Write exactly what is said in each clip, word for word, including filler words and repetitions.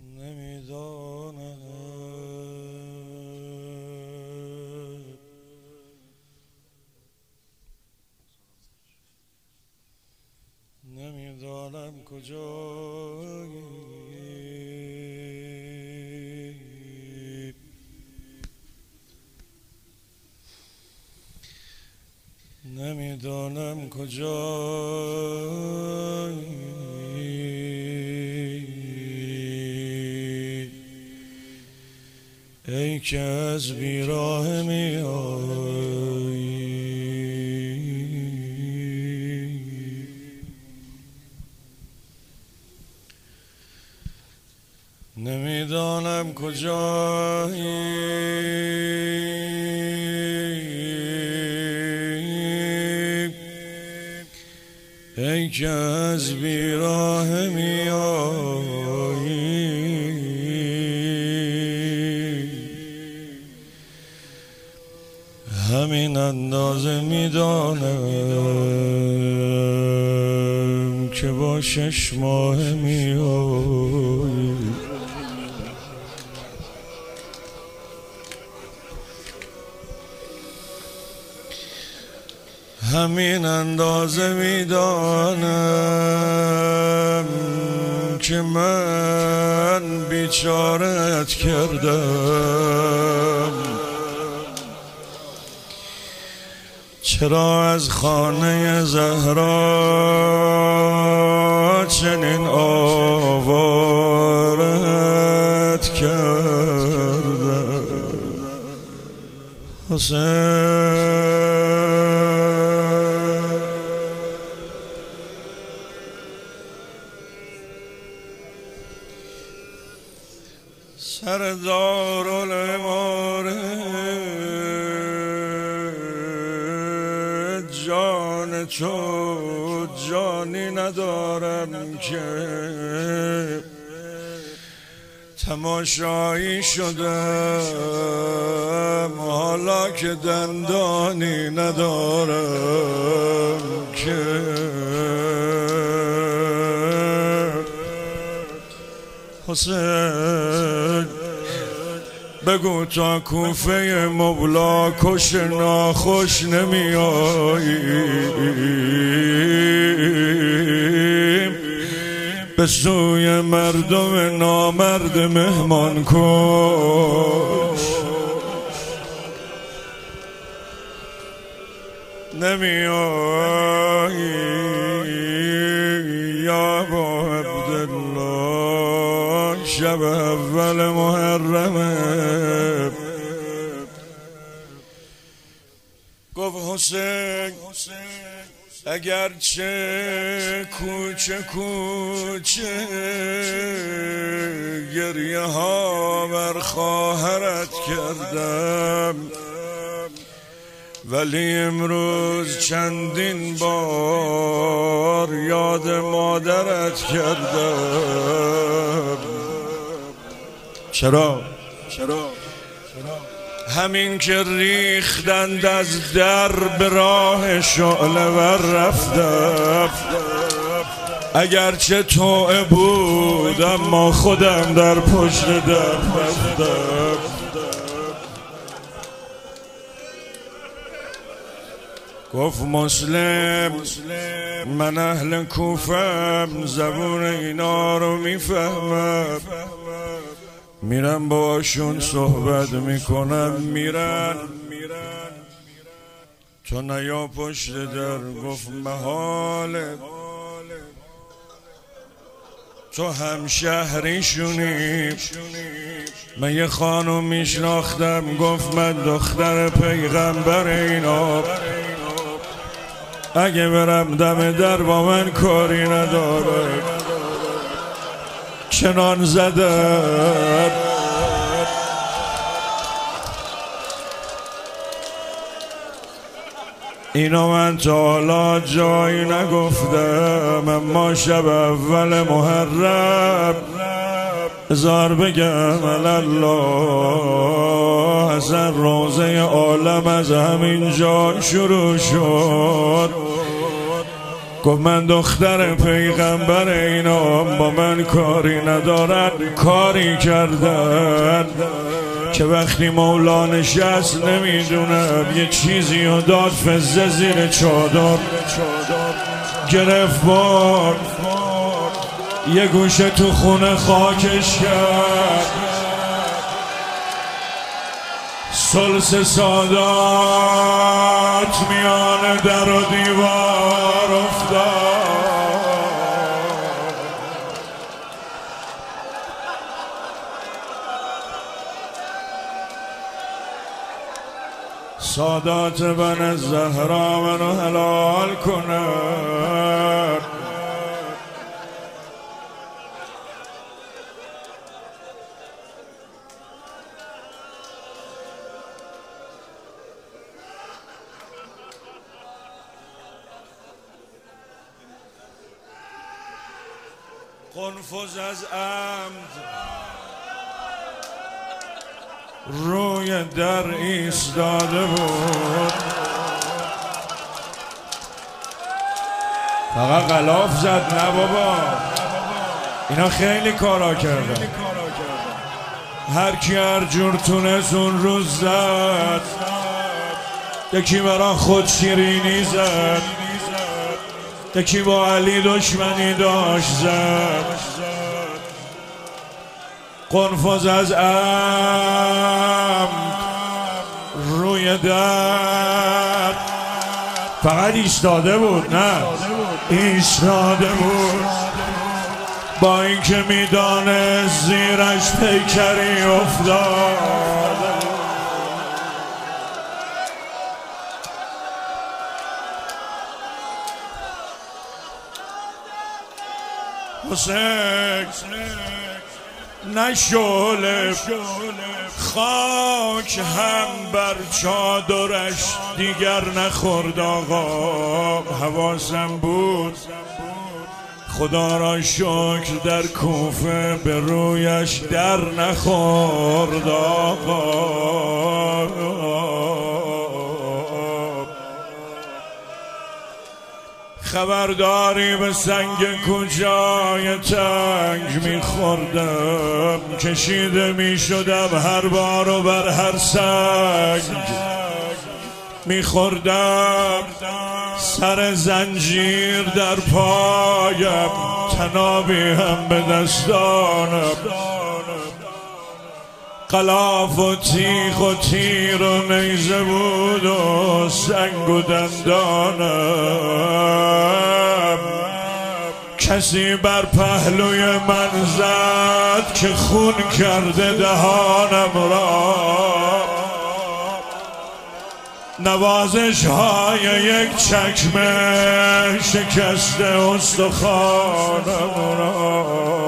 نمیدانم نمیدانم کجایی نمیدانم کجایی ای که از بیراه می آیی نمیدانم کجایی ای که از بیراه می آیی همین اندازه میدانم که با شش ماه می آیی همین اندازه میدانم که من بیچاره‌ات کردم چرا از خانه زهرا چنین آوارت کردم حسین سردار الاماره جان تو جانی ندارم که تماشایی شدم حالا که دندانی ندارم که حسین بگو تا کوفه مولا کش ناخوش نمی آییم به سوی مردم نامرد مهمان کش نمی آیی یا با عبدالله شب اول محرمه گفت حسین اگرچه کوچه کوچه گریه ها بر خواهرت کردم ولی امروز چندین بار یاد مادرت کردم چرا؟ چرا؟ همین که ریختند از در به راه شعله ور رفتم اگرچه توعه بود اما خودم در پشت در رفتم گفت مسلم من اهل کوفم زبون اینا رو میفهمم میرم باشون صحبت میکنم میرن تو نیا پشت در گفت محاله تو هم شهریشونی من یه خانم میشناختم گفت من دختر پیغمبر اینا اگه برم دم در با من کاری نداره چنان زدم اینا من تا حالا جایی نگفتم اما شب اول محرم هزار بگم الله حسن روزه عالم از همین جا شروع شد گفت من دختر پیغمبر اینا، با من کاری ندارن. کاری کردن که وقتی مولا نشست نمیدونم یه چیزی رو داد فزه زیر چادر، گرفت بار یه گوشه تو خونه خاکش کرد. سلس سادات میان در و دیوار افتاد. سادات بن زهرا منو حلال کند. قنفذ از عمد روی در ایستاده بود، فقط غلاف زد. نه بابا، اینا خیلی کارا کردن. هر کی هر جور تونست اون روز زد. یکی برا خود شیرینی زد، یکی با علی دشمنی داشت زد. قنفذ از عمد روی در فقط ایستاده بود. نه ایستاده بود، با اینکه میدانست زیرش پیکری افتاد. حسین نه شعله خاک هم بر چادرش دیگر نخورد آقا. حواسم بود خدا را شکر در کوفه به رویش در نخورد آقا. خبرداری به سنگ کوچای تنگ میخوردم، کشیده میشدم هر بار و بر هر سنگ میخوردم. سر زنجیر در پایم، تنابی هم به دستانم، غلاف و تیغ و تیر و نیزه بود و سنگ و دندانم. کسی بر پهلوی من زد که خون کرده دهانم را. نوازش های یک چکمه شکسته استخوانم را.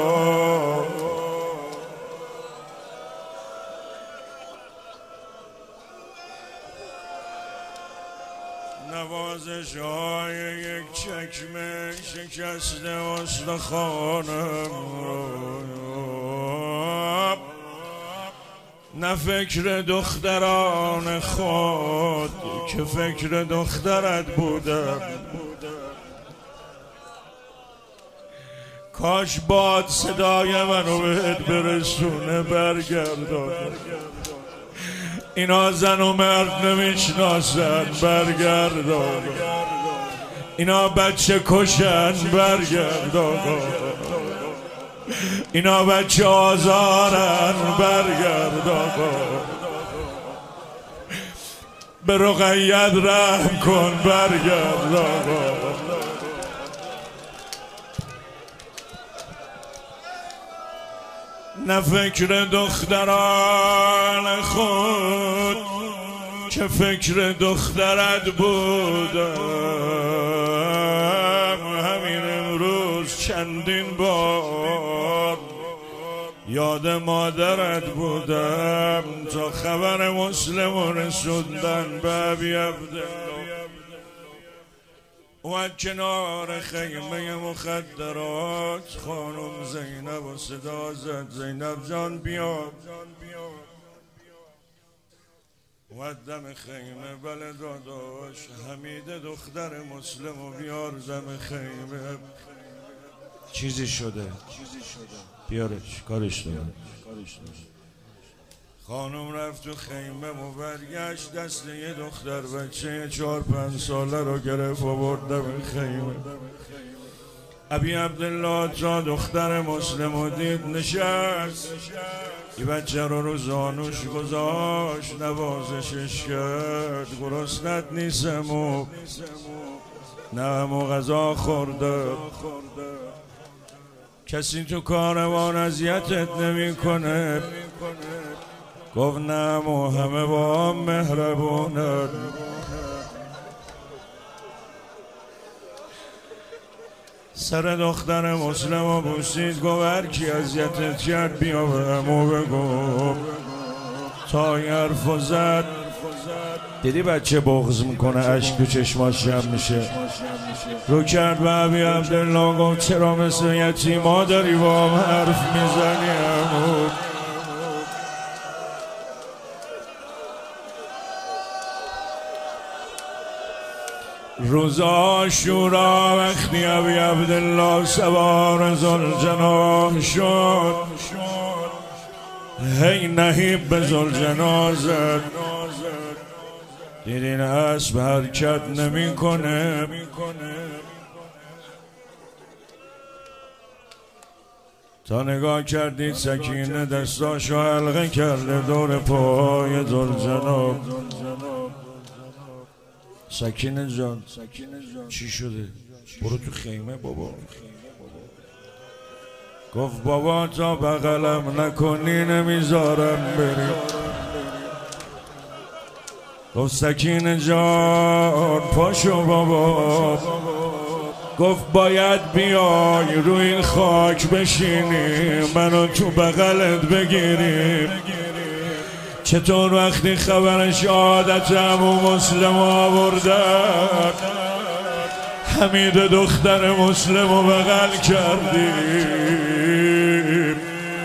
نوازش های یک چکمه شکسته استخوانم را. نه فکر دختران خود که فکر دخترت بودم. کاش باد صدای منو بهت برسونه برگردان. اینا زن و مرد نمیشناسن برگردان. اینا بچه کشن برگردان. اینا بچه آزارن برگردان. به رقیت رحم کن برگردان. نه فکر دختران خود که فکر دخترت بودم. همین امروز چندین بار یاد مادرت بودم تا خبر مسلم رسوندن به ابی عبدالله. و کنار خیمه مخدرات خانم زینب و صدا زد زینب جان بیا. اومد دم خیمه. بله داداش حمید دختر مسلم و بیار دم خیمه. چیزی شده بیارش، کارش دارم. خانم رفت تو خیمه و برگشت، دست یه دختر بچه چهار پنج ساله رو گرفت و برد دم خیمه. ابی عبدالله تا دختر مسلم و دید نشست، این بچه رو رو زانوش گذاشت، نوازشش کرد. گرسنت نیستم و نه و غذا خورده، کسی تو کاروان اذیتت نمی کنه. گفت نه و همه با هم مهربونن. سر دختر مسلم و بوسید. گفت هر کی اذیتت کرد بیا به همو بگو. تا این حرفو زد دیدی بچه بغض میکنه، اشک تو چشماش جمع میشه. رو کرد به ابی عبدالله گفت چرا مثل یتیما داری با هم حرف میزنی عمو؟ روز عاشورا وقتی ابی عبدالله سوار ذوالجناح شد، هی نهیب به ذوالجناح زد. دیدین اسب حرکت نمی کنه. تا نگاه کردید سکینه دستاشو حلقه کرده دور پای ذوالجناح. سکینه جان چی شده؟ برو تو خیمه بابا. گفت بابا تا بغلم نکنی نمیذارم بری. گفت سکینه جان پاشو بابا. گفت باید بیای روی این خاک بشینی، منو تو بغلت بگیری. چطور وقتی خبرش عادت عمو مسلم آوردن، حمید دختر مسلم رو بغل کردیم.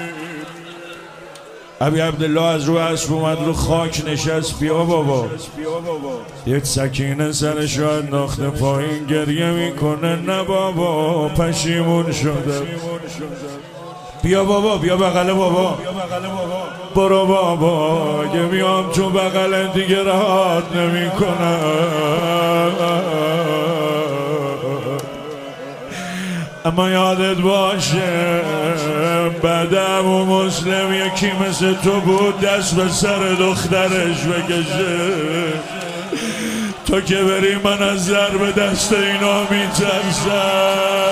ابی عبدالله از رو اسب اومد رو خاک نشست. بیا بابا. یک سکینه سرش رو انداخته پایین گریه میکنه. نه بابا پشیمون شده. بیا بابا بیا بغل بابا. برو بابا که بیام تو بغل دیگه راحت نمی کنم. اما یادت باشه بعدم و مسلم یکی مثل تو بود دست به سر دخترش بکشه. تو که بری من از ضرب دست اینا میترسم.